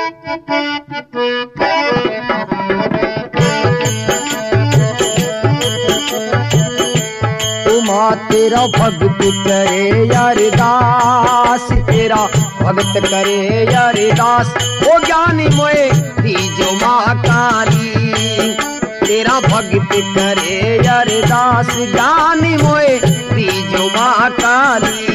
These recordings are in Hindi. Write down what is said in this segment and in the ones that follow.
तेरा भगत करे यार दास, तेरा भगत करे यार दास। ओ ज्ञानी मोए तीजो माँ काली, तेरा भगत करे यार दास, ज्ञानी मोए तीजो माँ काली।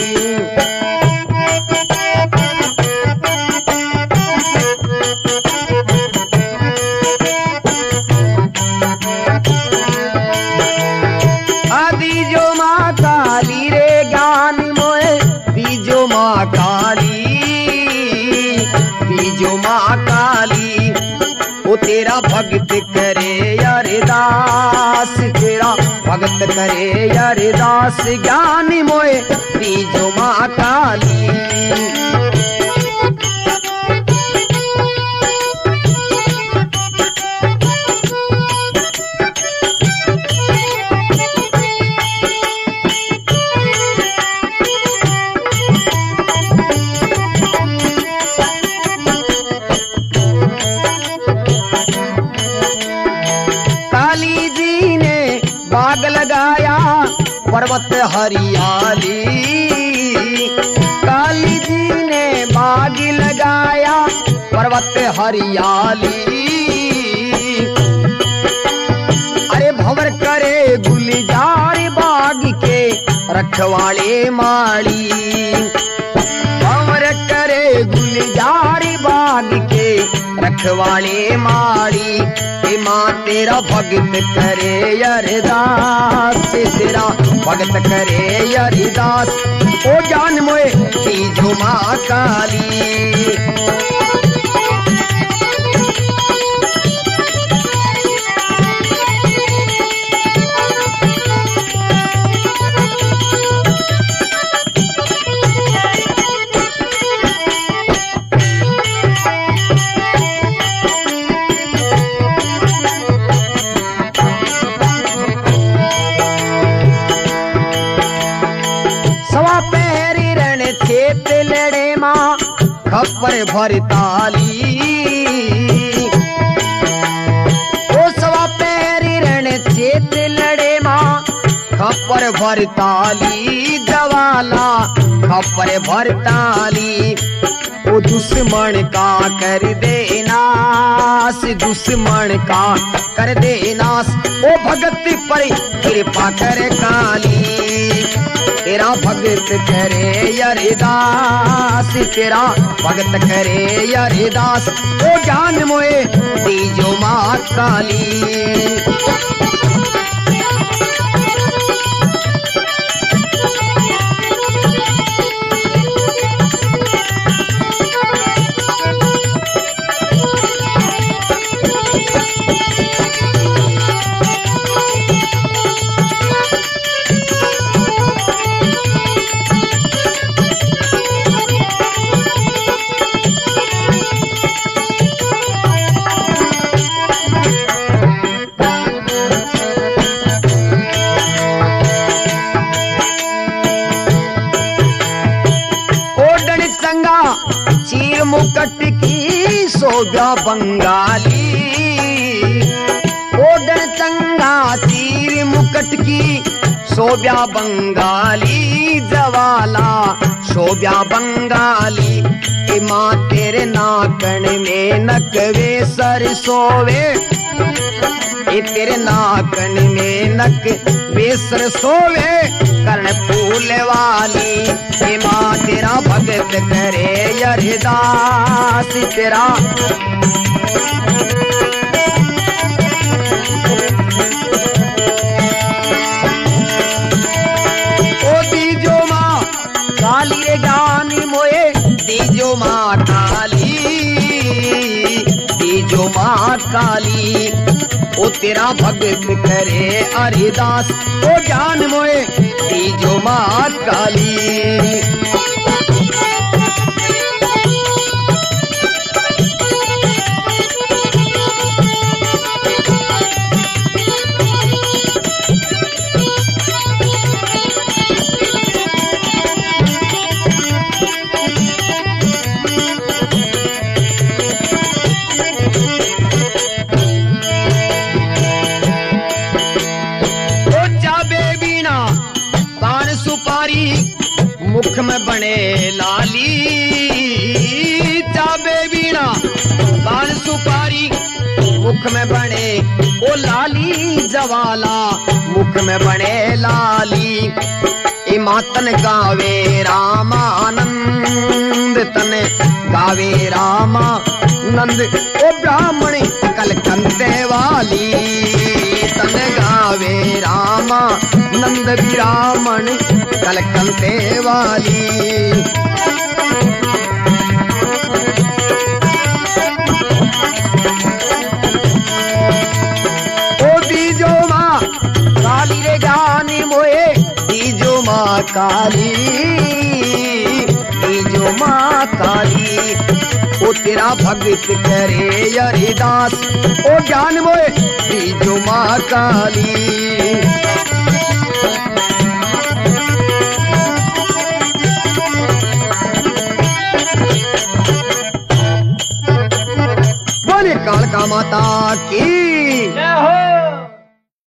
तीजो माँ काली, ओ तेरा भगत करे यार दास, तेरा भगत करे यार दास, ज्ञानी मोए तीजो माँ काली। बाग लगाया पर्वत हरियाली, काली जी ने बाग लगाया पर्वत हरियाली। अरे भंवर करे गुलजार बाग के रखवाले माली, भंवर करे गुलजार बाग के रखवाले माली। माँ तेरा भगत करे यार दास, तेरा भगत करे यार दास, ओ जान मोए तीजो माँ काली। खप्पर भर ताली, ओ सवा पैरी रण चेत लड़े माँ, खप्पर भर ताली जवाला खप्पर भर ताली। ओ दुश्मन का कर दे नाश, दुश्मन का कर दे नाश, ओ भगत पर कृपा कर काली। तेरा भगत करे यार दास, तेरा भगत करे यार दास, ओ ज्ञान मोए तीजो माँ काली। चीर मुकट की शोभा बंगाली, ओडन चंगा चीर मुकट की शोभा बंगाली, जवाला शोभा बंगाली। माँ तेरे नाकन में नकवे सर सोवे, तेरे नाकन में नक बेसर सोवे, कर्ण फूल वाली। माँ तेरा भगत करे यार दास, तेरा ओ तीजो माँ काली रे ज्ञानी मोए तीजो माँ काली, तीजो माँ काली। ओ तेरा भगत करे हरिदास, ओ ज्ञान मोए तीजो माँ काली। बने लाली चाबे बीणा पान सुपारी मुख में बने ओ लाली जवाला मुख में बने लाली ए मातन गावे रामानंद तने गावे रामानंद ओ ब्राह्मणी कलकंते वाली तन गावे रामानंद ब्राह्मणी कलकंते वाली ओ दीजो माँ काली रे जानी मोए दीजो माँ काली दीजो माँ काली ओ तेरा भगत करे हरिदास ओ ज्ञान मोए दीजो माँ काली बोले कालका माता की जय हो।